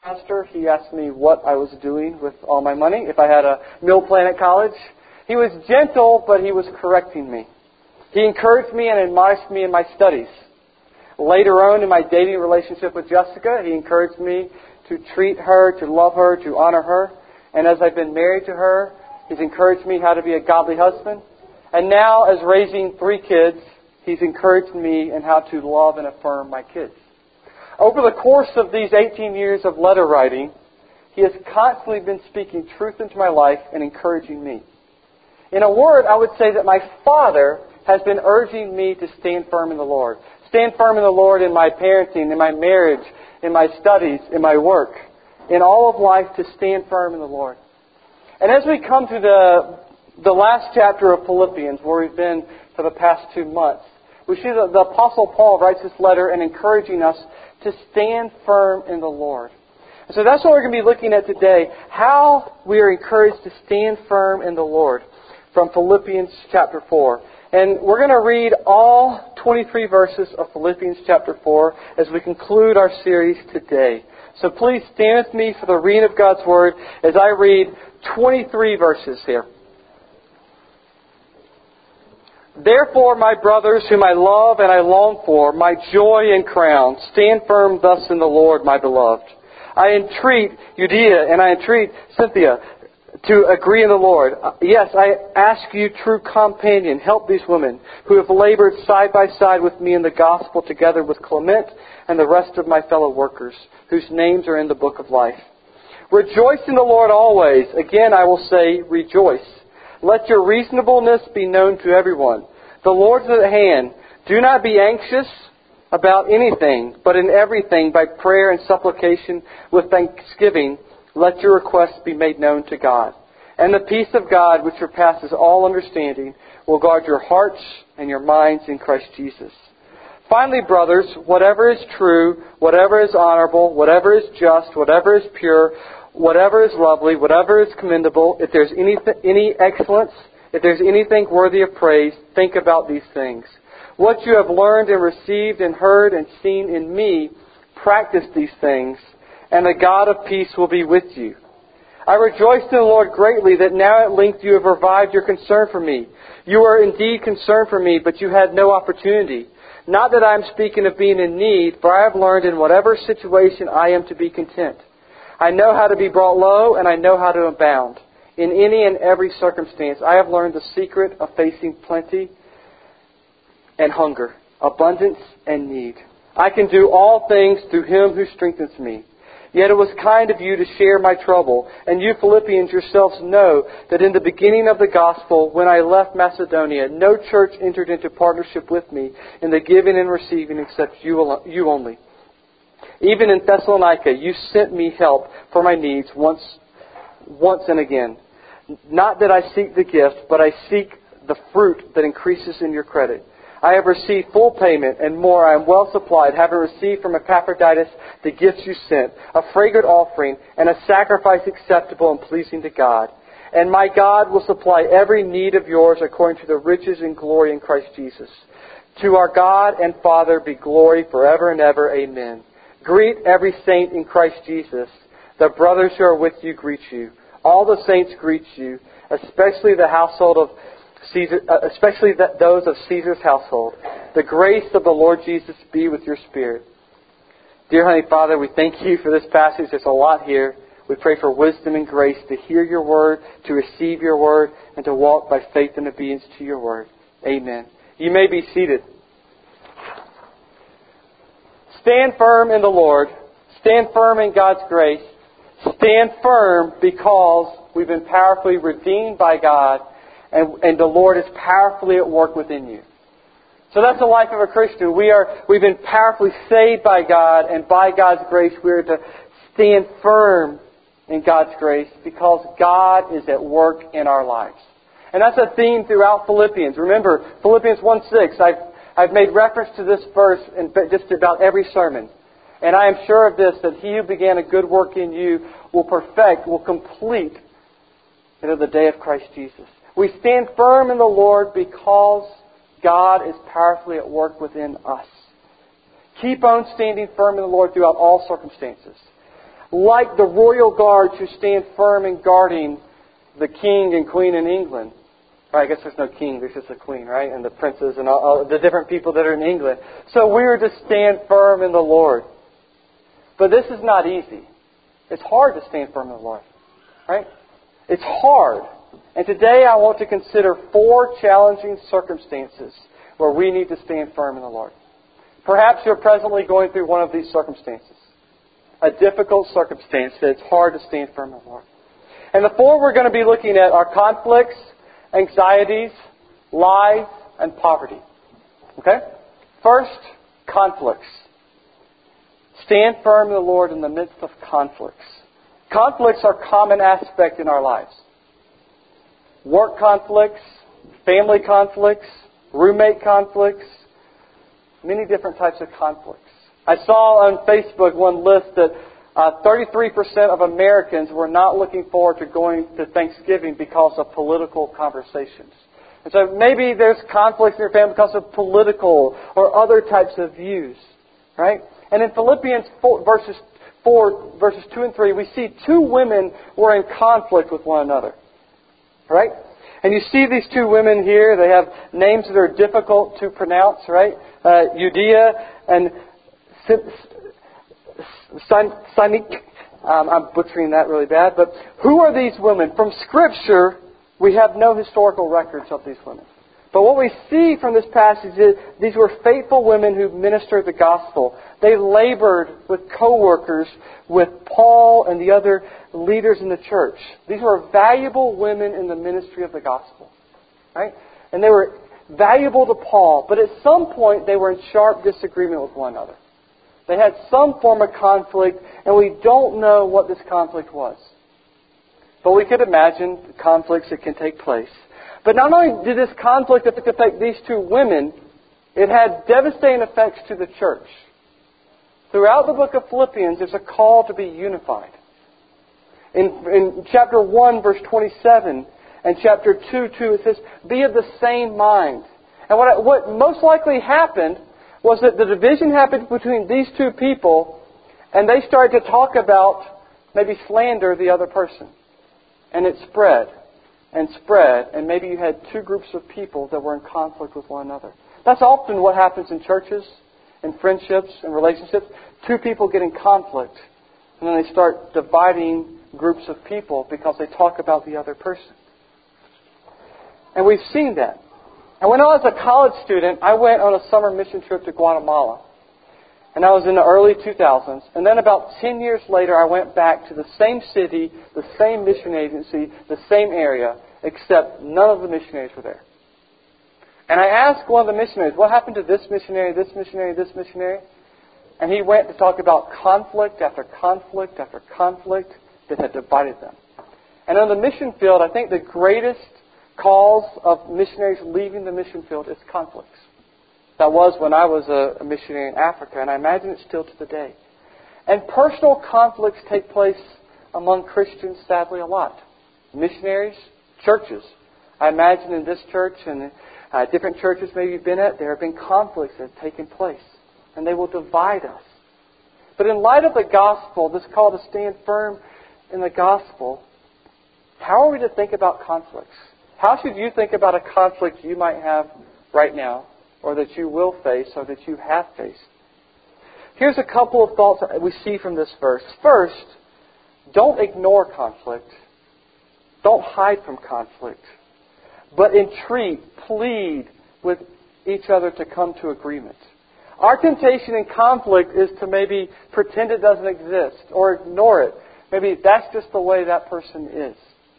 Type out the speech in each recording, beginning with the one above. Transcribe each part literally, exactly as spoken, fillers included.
semester, he asked me what I was doing with all my money, if I had a meal plan at college. He was gentle, but he was correcting me. He encouraged me and admonished me in my studies. Later on in my dating relationship with Jessica, he encouraged me to treat her, to love her, to honor her. And as I've been married to her, he's encouraged me how to be a godly husband. And now, as raising three kids, he's encouraged me in how to love and affirm my kids. Over the course of these eighteen years of letter writing, he has constantly been speaking truth into my life and encouraging me. In a word, I would say that my father has been urging me to stand firm in the Lord. Stand firm in the Lord in my parenting, in my marriage, in my studies, in my work, in all of life, to stand firm in the Lord. And as we come to the the last chapter of Philippians, where we've been for the past two months, we see that the Apostle Paul writes this letter and encouraging us to stand firm in the Lord. And so that's what we're going to be looking at today, how we are encouraged to stand firm in the Lord, from Philippians chapter four. And we're going to read all twenty-three verses of Philippians chapter four as we conclude our series today. So please stand with me for the reading of God's Word as I read twenty-three verses here. Therefore, my brothers, whom I love and I long for, my joy and crown, stand firm thus in the Lord, my beloved. I entreat Euodia and I entreat Cynthia to agree in the Lord. Yes, I ask you, true companion, help these women who have labored side by side with me in the gospel, together with Clement and the rest of my fellow workers, whose names are in the book of life. Rejoice in the Lord always. Again, I will say, rejoice. Let your reasonableness be known to everyone. The Lord is at hand. Do not be anxious about anything, but in everything, by prayer and supplication with thanksgiving, let your requests be made known to God. And the peace of God, which surpasses all understanding, will guard your hearts and your minds in Christ Jesus. Finally, brothers, whatever is true, whatever is honorable, whatever is just, whatever is pure, whatever is lovely, whatever is commendable, if there's any, any excellence, if there's anything worthy of praise, think about these things. What you have learned and received and heard and seen in me, practice these things, and the God of peace will be with you. I rejoice in the Lord greatly that now at length you have revived your concern for me. You are indeed concerned for me, but you had no opportunity. Not that I am speaking of being in need, for I have learned in whatever situation I am to be content. I know how to be brought low, and I know how to abound. In any and every circumstance, I have learned the secret of facing plenty and hunger, abundance and need. I can do all things through Him who strengthens me. Yet it was kind of you to share my trouble, and you Philippians yourselves know that in the beginning of the gospel, when I left Macedonia, no church entered into partnership with me in the giving and receiving except you, you only. Even in Thessalonica, you sent me help for my needs once, once and again. Not that I seek the gift, but I seek the fruit that increases in your credit. I have received full payment and more. I am well supplied, having received from Epaphroditus the gifts you sent, a fragrant offering and a sacrifice acceptable and pleasing to God. And my God will supply every need of yours according to the riches and glory in Christ Jesus. To our God and Father be glory forever and ever. Amen. Greet every saint in Christ Jesus. The brothers who are with you greet you. All the saints greet you, especially the household of Caesar, especially those of Caesar's household. The grace of the Lord Jesus be with your spirit. Dear Heavenly Father, we thank you for this passage. There's a lot here. We pray for wisdom and grace to hear your word, to receive your word, and to walk by faith and obedience to your word. Amen. You may be seated. Stand firm in the Lord. Stand firm in God's grace. Stand firm because we've been powerfully redeemed by God, and, and the Lord is powerfully at work within you. So that's the life of a Christian. We are, we've been powerfully saved by God, and by God's grace we are to stand firm in God's grace because God is at work in our lives. And that's a theme throughout Philippians. Remember, Philippians one six, I've, I've made reference to this verse in just about every sermon. And I am sure of this, that He who began a good work in you will perfect, will complete until the day of Christ Jesus. We stand firm in the Lord because God is powerfully at work within us. Keep on standing firm in the Lord throughout all circumstances. like the royal guards who stand firm in guarding the king and queen in England. Right, I guess there's no king, there's just a queen, right? And the princes and all, all the different people that are in England. So we are to stand firm in the Lord. But this is not easy. It's hard to stand firm in the Lord. Right? It's hard. And today I want to consider four challenging circumstances where we need to stand firm in the Lord. Perhaps you're presently going through one of these circumstances. A difficult circumstance that it's hard to stand firm in the Lord. And the four we're going to be looking at are conflicts, anxieties, lies, and poverty. Okay? First, conflicts. Stand firm in the Lord in the midst of conflicts. Conflicts are a common aspect in our lives. Work conflicts, family conflicts, roommate conflicts, many different types of conflicts. I saw on Facebook one list that uh, thirty-three percent of Americans were not looking forward to going to Thanksgiving because of political conversations. And so maybe there's conflicts in your family because of political or other types of views. Right? And in Philippians four, verses four, verses two and three, we see two women were in conflict with one another. Right? And you see these two women here. They have names that are difficult to pronounce, right? Uh, Euodia and Syntyche. Um, I'm butchering that really bad. But who are these women? From Scripture, we have no historical records of these women. But what we see from this passage is these were faithful women who ministered the gospel. They labored with co-workers with Paul and the other leaders in the church. These were valuable women in the ministry of the gospel. Right? And they were valuable to Paul. But at some point, they were in sharp disagreement with one another. They had some form of conflict, and we don't know what this conflict was. But we could imagine the conflicts that can take place. But not only did this conflict affect these two women, it had devastating effects to the church. Throughout the book of Philippians, there's a call to be unified. In, in chapter one, verse twenty-seven, and chapter two, two, it says, be of the same mind. And what, what most likely happened was that the division happened between these two people, and they started to talk about, maybe slander the other person. And it spread and spread, and maybe you had two groups of people that were in conflict with one another. That's often what happens in churches, in friendships, in relationships. Two people get in conflict, and then they start dividing groups of people because they talk about the other person. And we've seen that. And when I was a college student, I went on a summer mission trip to Guatemala. And I was in the early two thousands. And then about ten years later, I went back to the same city, the same mission agency, the same area, except none of the missionaries were there. And I asked one of the missionaries, what happened to this missionary, this missionary, this missionary? And he went to talk about conflict after conflict after conflict that had divided them. And on the mission field, I think the greatest cause of missionaries leaving the mission field is conflicts. That was when I was a missionary in Africa, and I imagine it's still to the day. And personal conflicts take place among Christians, sadly, a lot. Missionaries, churches. I imagine in this church and uh, different churches maybe you've been at, there have been conflicts that have taken place, and they will divide us. But in light of the gospel, this call to stand firm in the gospel, how are we to think about conflicts? How should you think about a conflict you might have right now, or that you will face, or that you have faced? Here's a couple of thoughts that we see from this verse. First, don't ignore conflict. Don't hide from conflict. But entreat, plead with each other to come to agreement. Our temptation in conflict is to maybe pretend it doesn't exist or ignore it. Maybe that's just the way that person is.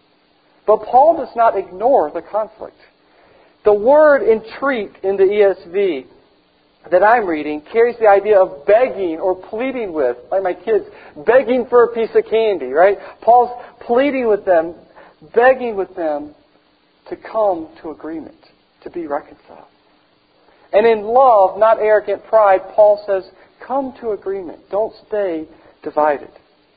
But Paul does not ignore the conflict. The word entreat in the E S V that I'm reading carries the idea of begging or pleading with, like my kids, begging for a piece of candy, right? Paul's pleading with them, begging with them to come to agreement, to be reconciled. And in love, not arrogant pride, Paul says, come to agreement. Don't stay divided.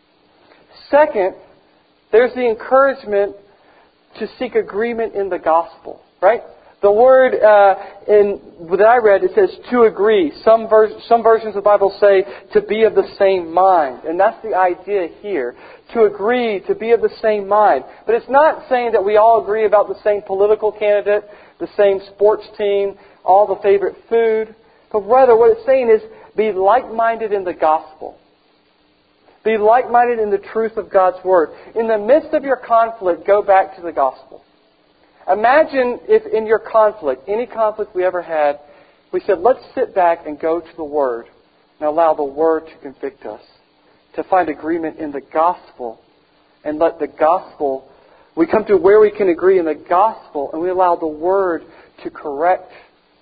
Second, there's the encouragement to seek agreement in the gospel, right? The word uh, in that I read, it says to agree. Some, vers- some versions of the Bible say to be of the same mind. And that's the idea here. To agree, to be of the same mind. But it's not saying that we all agree about the same political candidate, the same sports team, all the favorite food. But rather what it's saying is be like-minded in the gospel. Be like-minded in the truth of God's Word. In the midst of your conflict, go back to the gospel. Imagine if in your conflict, any conflict we ever had, we said, let's sit back and go to the Word and allow the Word to convict us, to find agreement in the gospel, and let the gospel, we come to where we can agree in the gospel, and we allow the Word to correct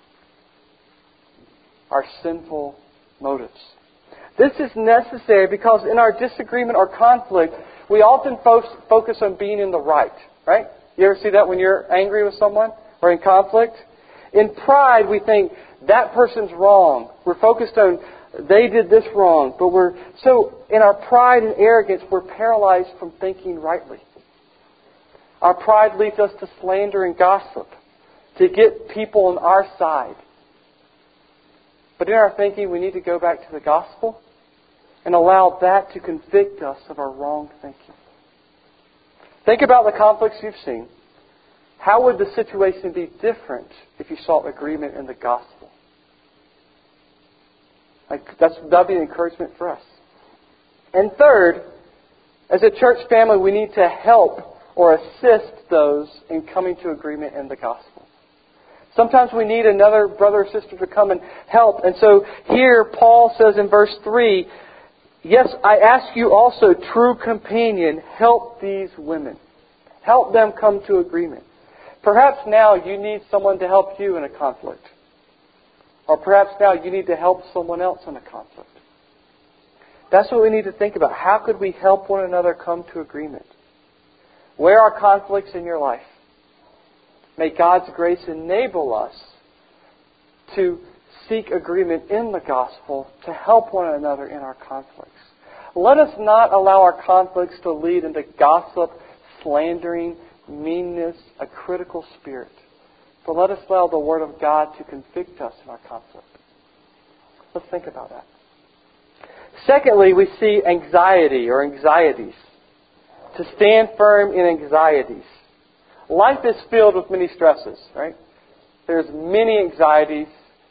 our sinful motives. This is necessary because in our disagreement or conflict, we often fo- focus on being in the right, right? You ever see that when you're angry with someone or in conflict? In pride, we think that person's wrong. We're focused on they did this wrong. But we're so in our pride and arrogance, we're paralyzed from thinking rightly. Our pride leads us to slander and gossip, to get people on our side. But in our thinking, we need to go back to the gospel and allow that to convict us of our wrong thinking. Think about the conflicts you've seen. How would the situation be different if you sought agreement in the gospel? Like that's that'd be an encouragement for us. And third, as a church family, we need to help or assist those in coming to agreement in the gospel. Sometimes we need another brother or sister to come and help. And so here Paul says in verse three, yes, I ask you also, true companion, help these women. Help them come to agreement. Perhaps now you need someone to help you in a conflict. Or perhaps now you need to help someone else in a conflict. That's what we need to think about. How could we help one another come to agreement? Where are conflicts in your life? May God's grace enable us to seek agreement in the gospel to help one another in our conflicts. Let us not allow our conflicts to lead into gossip, slandering, meanness, a critical spirit. But let us allow the Word of God to convict us in our conflict. Let's think about that. Secondly, we see anxiety or anxieties. To stand firm in anxieties. Life is filled with many stresses, right? There's many anxieties.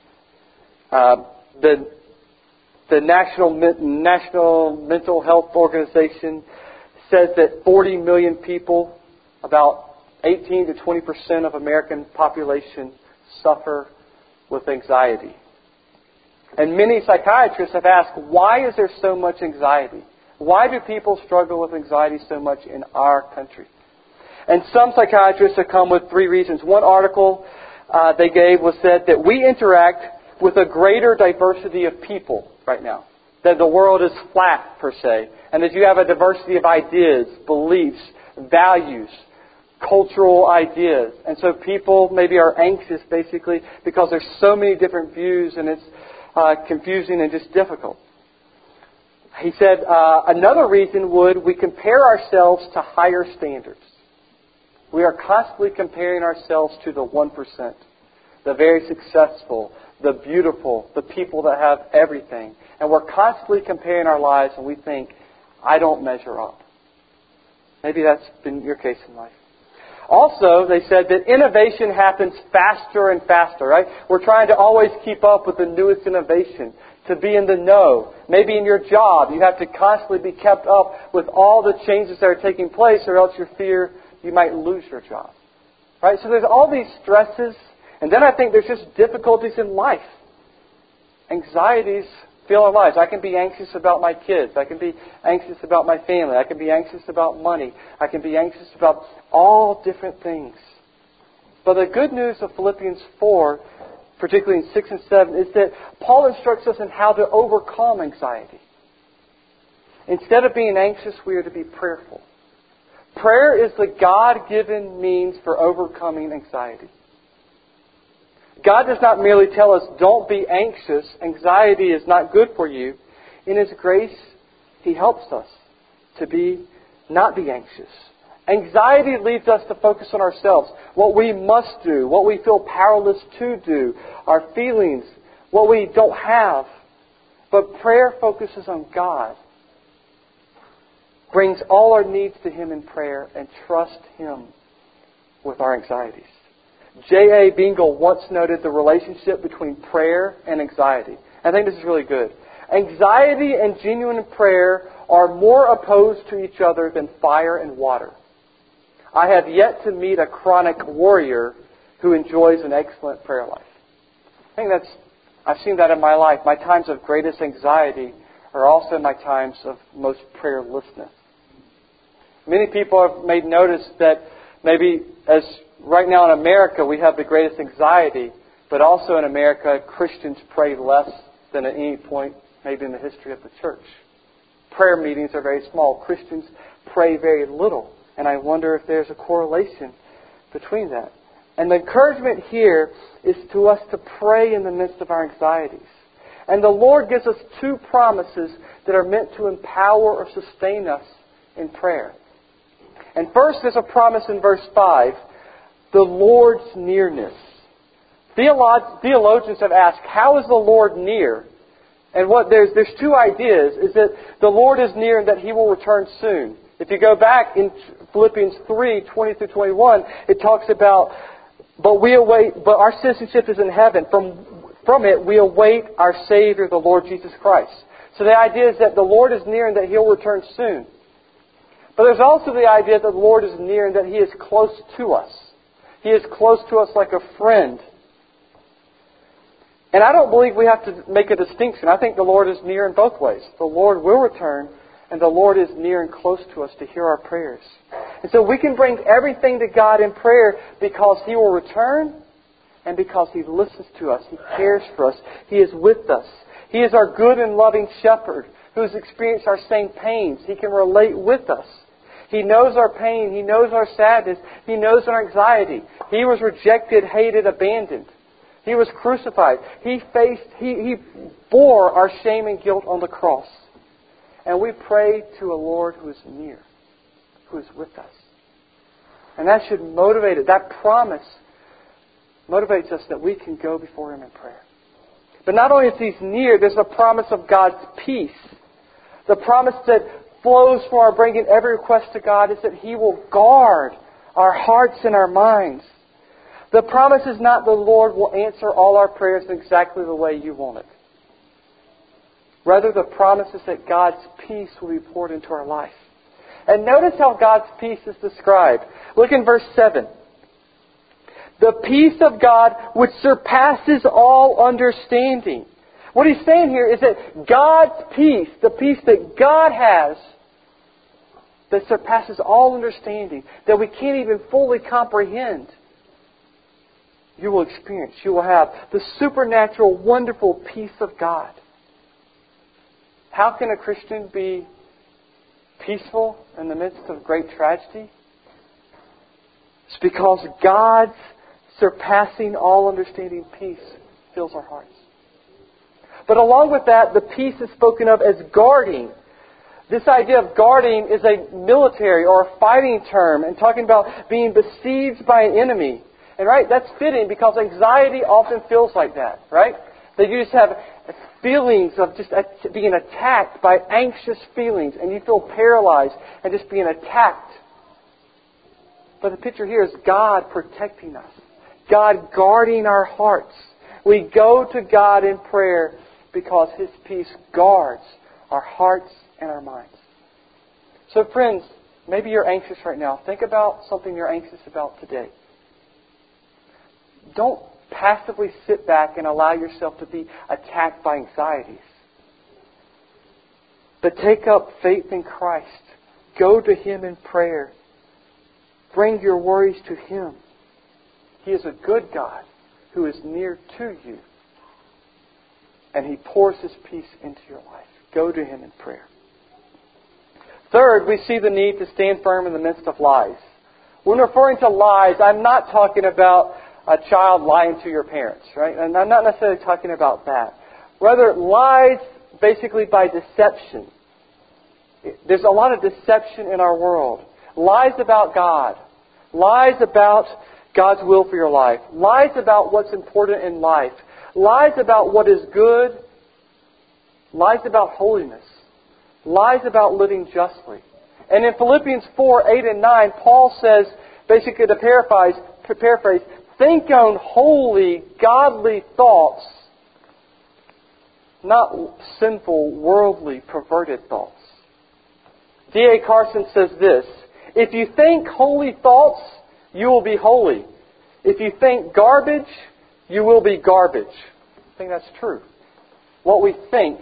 Uh, the the National National Mental Health Organization says that forty million people, about eighteen to twenty percent of American population, suffer with anxiety. And many psychiatrists have asked, why is there so much anxiety? Why do people struggle with anxiety so much in our country? And some psychiatrists have come with three reasons. One article uh, they gave was said that we interact with a greater diversity of people right now. That the world is flat, per se. And that you have a diversity of ideas, beliefs, values, cultural ideas. And so people maybe are anxious, basically, because there's so many different views and it's uh, confusing and just difficult. He said uh, another reason would we compare ourselves to higher standards. We are constantly comparing ourselves to the one percent, the very successful, the beautiful, the people that have everything. And we're constantly comparing our lives and we think, I don't measure up. Maybe that's been your case in life. Also, they said that innovation happens faster and faster, right? We're trying to always keep up with the newest innovation, to be in the know. Maybe in your job, you have to constantly be kept up with all the changes that are taking place or else you fear you might lose your job. Right? So there's all these stresses. And then I think there's just difficulties in life. Anxieties fill our lives. I can be anxious about my kids. I can be anxious about my family. I can be anxious about money. I can be anxious about all different things. But the good news of Philippians four, particularly in six and seven, is that Paul instructs us in how to overcome anxiety. Instead of being anxious, we are to be prayerful. Prayer is the God-given means for overcoming anxiety. God does not merely tell us, don't be anxious. Anxiety is not good for you. In His grace, He helps us to be not be anxious Anxiety leads us to focus on ourselves, what we must do, what we feel powerless to do, our feelings, what we don't have. But prayer focuses on God, brings all our needs to Him in prayer, and trust Him with our anxieties. J A Bingle once noted the relationship between prayer and anxiety. I think this is really good. Anxiety and genuine prayer are more opposed to each other than fire and water. I have yet to meet a chronic warrior who enjoys an excellent prayer life. I think that's, I've seen that in my life. My times of greatest anxiety are also my times of most prayerlessness. Many people have made notice that maybe as right now in America we have the greatest anxiety, but also in America Christians pray less than at any point maybe in the history of the church. Prayer meetings are very small. Christians pray very little. And I wonder if there's a correlation between that. And the encouragement here is to us to pray in the midst of our anxieties. And the Lord gives us two promises that are meant to empower or sustain us in prayer. And first there's a promise in verse five, the Lord's nearness. Theolog- theologians have asked, how is the Lord near? And what there's there's two ideas, is that the Lord is near and that He will return soon. If you go back in Philippians three, twenty through twenty-one, it talks about, but we await, but our citizenship is in heaven. From, from it, we await our Savior, the Lord Jesus Christ. So the idea is that the Lord is near and that He'll return soon. But there's also the idea that the Lord is near and that He is close to us. He is close to us like a friend. And I don't believe we have to make a distinction. I think the Lord is near in both ways. The Lord will return, and the Lord is near and close to us to hear our prayers. And so we can bring everything to God in prayer because He will return and because He listens to us. He cares for us. He is with us. He is our good and loving shepherd who has experienced our same pains. He can relate with us. He knows our pain. He knows our sadness. He knows our anxiety. He was rejected, hated, abandoned. He was crucified. He faced, he, he bore our shame and guilt on the cross. And we pray to a Lord who is near, who is with us. And that should motivate it. That promise motivates us that we can go before Him in prayer. But not only is He near, there's a promise of God's peace. The promise that flows from our bringing every request to God is that He will guard our hearts and our minds. The promise is not the Lord will answer all our prayers in exactly the way you want it. Rather, the promise is that God's peace will be poured into our life. And notice how God's peace is described. Look in verse seven. The peace of God which surpasses all understanding. What he's saying here is that God's peace, the peace that God has, that surpasses all understanding, that we can't even fully comprehend, you will experience. You will have the supernatural, wonderful peace of God. How can a Christian be peaceful in the midst of great tragedy? It's because God's surpassing all understanding peace fills our hearts. But along with that, the peace is spoken of as guarding. This idea of guarding is a military or a fighting term and talking about being besieged by an enemy. And right, that's fitting because anxiety often feels like that, right? That you just have feelings of just being attacked by anxious feelings and you feel paralyzed and just being attacked. But the picture here is God protecting us. God guarding our hearts. We go to God in prayer because His peace guards our hearts and our minds. So friends, maybe you're anxious right now. Think about something you're anxious about today. Don't passively sit back and allow yourself to be attacked by anxieties. But take up faith in Christ. Go to Him in prayer. Bring your worries to Him. He is a good God who is near to you. And He pours His peace into your life. Go to Him in prayer. Third, we see the need to stand firm in the midst of lies. When referring to lies, I'm not talking about a child lying to your parents, right? And I'm not necessarily talking about that. Rather, lies basically by deception. There's a lot of deception in our world. Lies about God. Lies about God's will for your life. Lies about what's important in life. Lies about what is good. Lies about holiness. Lies about living justly. And in Philippians four, eight and nine, Paul says, basically to paraphrase, to paraphrase, think on holy, godly thoughts, not sinful, worldly, perverted thoughts. D A Carson says this, if you think holy thoughts, you will be holy. If you think garbage, you will be garbage. I think that's true. What we think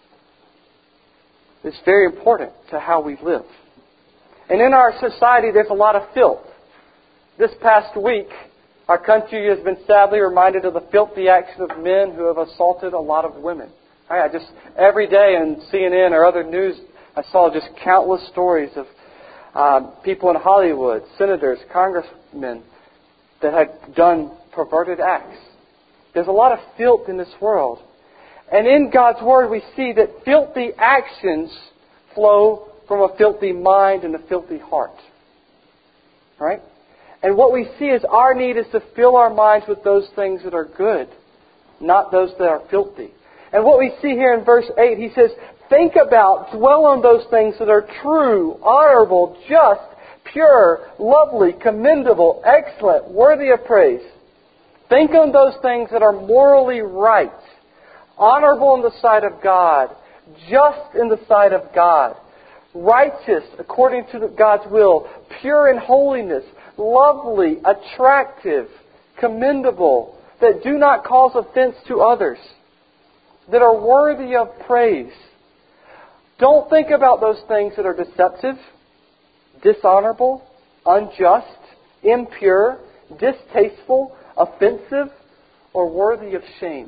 is very important to how we live. And in our society, there's a lot of filth. This past week, our country has been sadly reminded of the filthy action of men who have assaulted a lot of women. I just every day on C N N or other news, I saw just countless stories of uh, people in Hollywood, senators, congressmen, that had done perverted acts. There's a lot of filth in this world. And in God's Word we see that filthy actions flow from a filthy mind and a filthy heart. Right? And what we see is our need is to fill our minds with those things that are good, not those that are filthy. And what we see here in verse eight, he says, think about, dwell on those things that are true, honorable, just, pure, lovely, commendable, excellent, worthy of praise. Think on those things that are morally right, honorable in the sight of God, just in the sight of God, righteous according to God's will, pure in holiness, lovely, attractive, commendable, that do not cause offense to others, that are worthy of praise. Don't think about those things that are deceptive, dishonorable, unjust, impure, distasteful, offensive, or worthy of shame.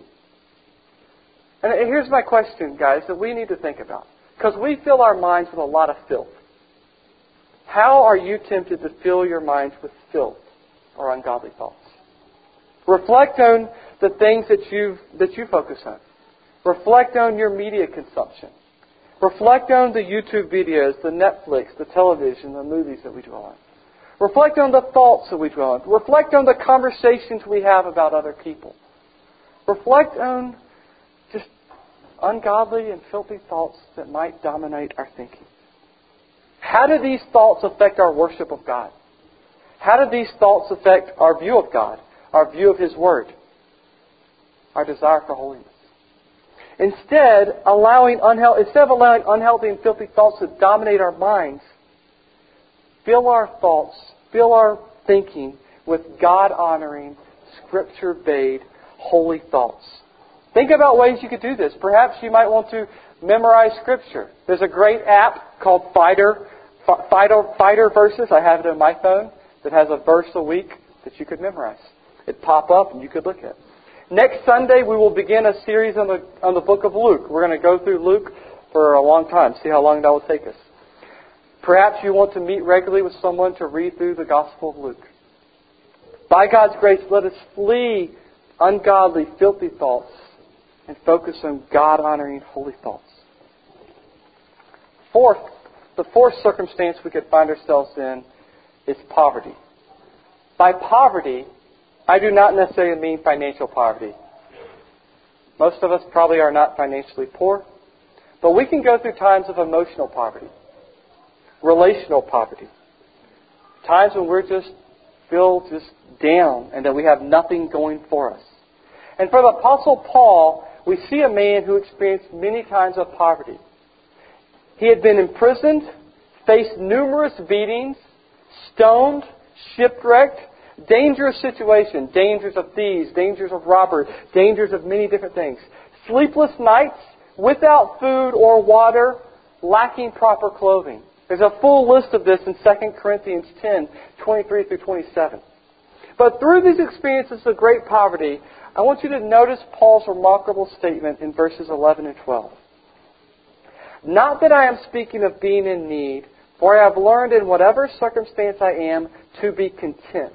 And here's my question, guys, that we need to think about. Because we fill our minds with a lot of filth. How are you tempted to fill your minds with filth or ungodly thoughts? Reflect on the things that you that you focus on. Reflect on your media consumption. Reflect on the YouTube videos, the Netflix, the television, the movies that we dwell on. Reflect on the thoughts that we dwell on. Reflect on the conversations we have about other people. Reflect on just ungodly and filthy thoughts that might dominate our thinking. How do these thoughts affect our worship of God? How do these thoughts affect our view of God, our view of His Word, our desire for holiness? Instead, allowing unhealthy, instead of allowing unhealthy and filthy thoughts to dominate our minds, fill our thoughts, fill our thinking with God-honoring, Scripture-based, holy thoughts. Think about ways you could do this. Perhaps you might want to memorize Scripture. There's a great app called Fighter, Fighter, Fighter Verses. I have it on my phone that has a verse a week that you could memorize. It'd pop up and you could look at it. Next Sunday, we will begin a series on the on the book of Luke. We're going to go through Luke for a long time, see how long that will take us. Perhaps you want to meet regularly with someone to read through the Gospel of Luke. By God's grace, let us flee ungodly, filthy thoughts and focus on God-honoring, holy thoughts. Fourth, the fourth circumstance we could find ourselves in is poverty. By poverty, I do not necessarily mean financial poverty. Most of us probably are not financially poor, but we can go through times of emotional poverty, relational poverty, times when we're just feel just down and that we have nothing going for us. And for the Apostle Paul, we see a man who experienced many times of poverty. He had been imprisoned, faced numerous beatings, stoned, shipwrecked, dangerous situation, dangers of thieves, dangers of robbers, dangers of many different things. Sleepless nights, without food or water, lacking proper clothing. There's a full list of this in Second Corinthians ten, twenty-three through twenty-seven. But through these experiences of great poverty, I want you to notice Paul's remarkable statement in verses eleven and twelve. Not that I am speaking of being in need, for I have learned in whatever circumstance I am to be content.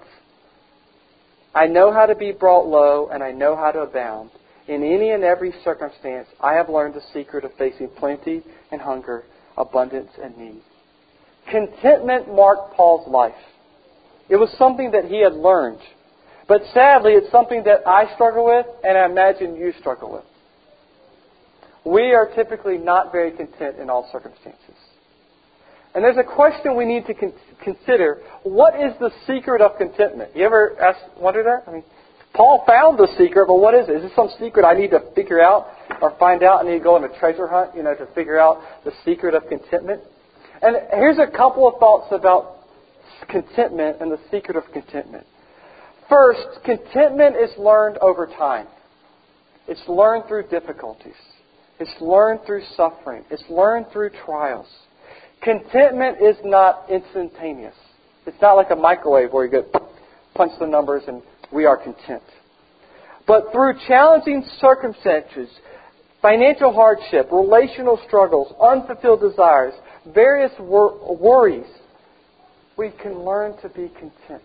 I know how to be brought low, and I know how to abound. In any and every circumstance, I have learned the secret of facing plenty and hunger, abundance and need. Contentment marked Paul's life. It was something that he had learned. But sadly, it's something that I struggle with, and I imagine you struggle with. We are typically not very content in all circumstances. And there's a question we need to con- consider. What is the secret of contentment? You ever ask, wonder that? I mean, Paul found the secret, but what is it? Is this some secret I need to figure out or find out? I need to go on a treasure hunt, you know, to figure out the secret of contentment. And here's a couple of thoughts about contentment and the secret of contentment. First, contentment is learned over time. It's learned through difficulties. It's learned through suffering. It's learned through trials. Contentment is not instantaneous. It's not like a microwave where you go punch the numbers and we are content. But through challenging circumstances, financial hardship, relational struggles, unfulfilled desires, various wor- worries, we can learn to be content.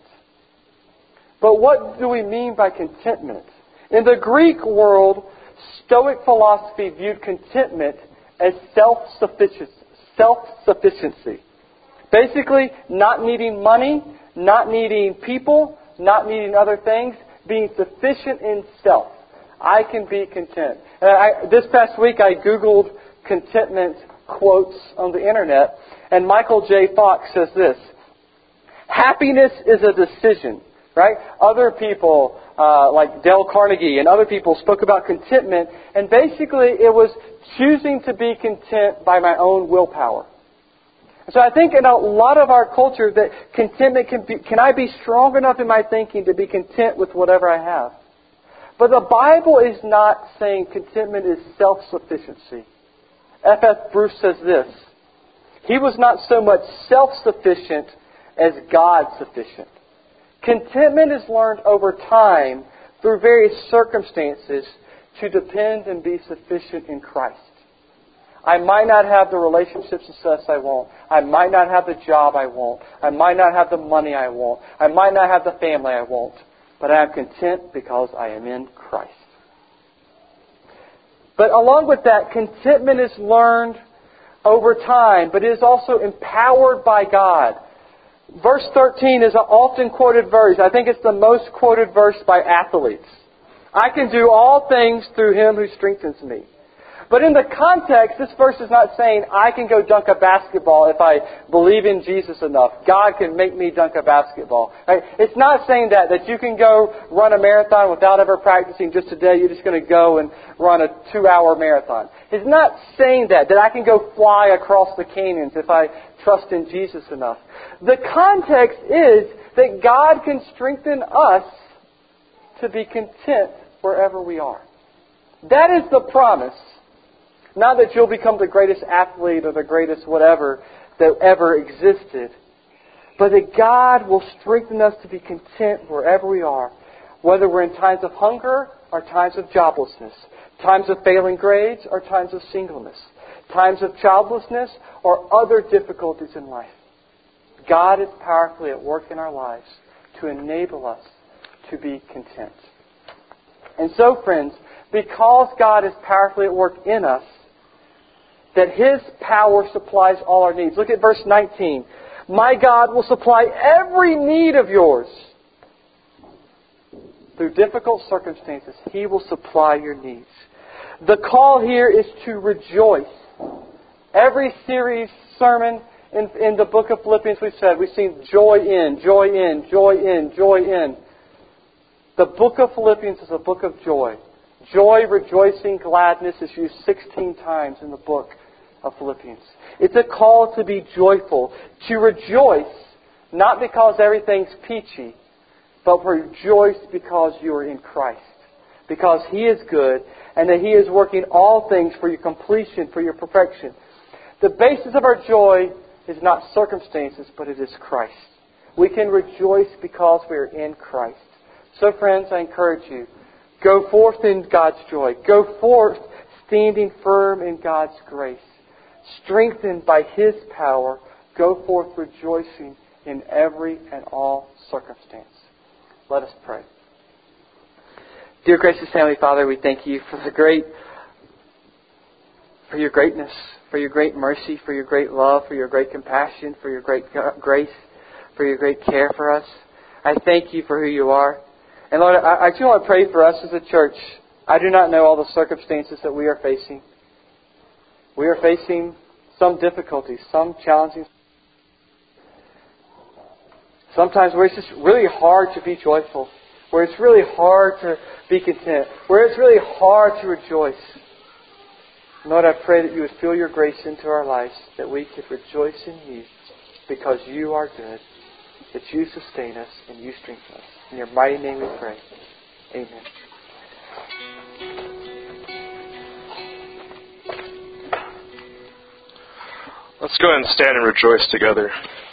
But what do we mean by contentment? In the Greek world, Stoic philosophy viewed contentment as self-sufficiency. Self-sufficiency. Basically, not needing money, not needing people, not needing other things, being sufficient in self. I can be content. And I, this past week, I Googled contentment quotes on the internet, and Michael J. Fox says this: happiness is a decision. Right? Other people, uh, like Dale Carnegie and other people, spoke about contentment, and basically it was choosing to be content by my own willpower. So I think in a lot of our culture that contentment can be, can I be strong enough in my thinking to be content with whatever I have? But the Bible is not saying contentment is self-sufficiency. F F Bruce says this: he was not so much self-sufficient as God-sufficient. Contentment is learned over time through various circumstances to depend and be sufficient in Christ. I might not have the relationship success I want. I might not have the job I want. I might not have the money I want. I might not have the family I want. But I am content because I am in Christ. But along with that, contentment is learned over time, but it is also empowered by God. Verse thirteen is an often quoted verse. I think it's the most quoted verse by athletes. I can do all things through Him who strengthens me. But in the context, this verse is not saying I can go dunk a basketball if I believe in Jesus enough. God can make me dunk a basketball. Right? It's not saying that, that you can go run a marathon without ever practicing. Just today you're just going to go and run a two-hour marathon. It's not saying that, that I can go fly across the canyons if I trust in Jesus enough. The context is that God can strengthen us to be content wherever we are. That is the promise. Not that you'll become the greatest athlete or the greatest whatever that ever existed, but that God will strengthen us to be content wherever we are, whether we're in times of hunger or times of joblessness, times of failing grades or times of singleness, times of childlessness or other difficulties in life. God is powerfully at work in our lives to enable us to be content. And so, friends, because God is powerfully at work in us, that His power supplies all our needs. Look at verse nineteen. My God will supply every need of yours. Through difficult circumstances, He will supply your needs. The call here is to rejoice. Every series sermon in, in the book of Philippians we've said, we've seen joy in, joy in, joy in, joy in. The book of Philippians is a book of joy. Joy, rejoicing, gladness is used sixteen times in the book of Philippians. It's a call to be joyful, to rejoice, not because everything's peachy, but rejoice because you are in Christ. Because He is good and that He is working all things for your completion, for your perfection. The basis of our joy is not circumstances, but it is Christ. We can rejoice because we are in Christ. So friends, I encourage you, go forth in God's joy. Go forth standing firm in God's grace. Strengthened by His power, go forth rejoicing in every and all circumstance. Let us pray. Dear gracious Heavenly Father, we thank You for the great for your greatness, for your great mercy, for your great love, for your great compassion, for your great grace, for your great care for us. I thank you for who you are. And Lord, I, I do want to pray for us as a church. I do not know all the circumstances that we are facing. We are facing some difficulties, some challenging. Sometimes where it's just really hard to be joyful, where it's really hard to be content, where it's really hard to rejoice. Lord, I pray that you would fill your grace into our lives, that we could rejoice in you because you are good, that you sustain us and you strengthen us. In your mighty name we pray. Amen. Let's go ahead and stand and rejoice together.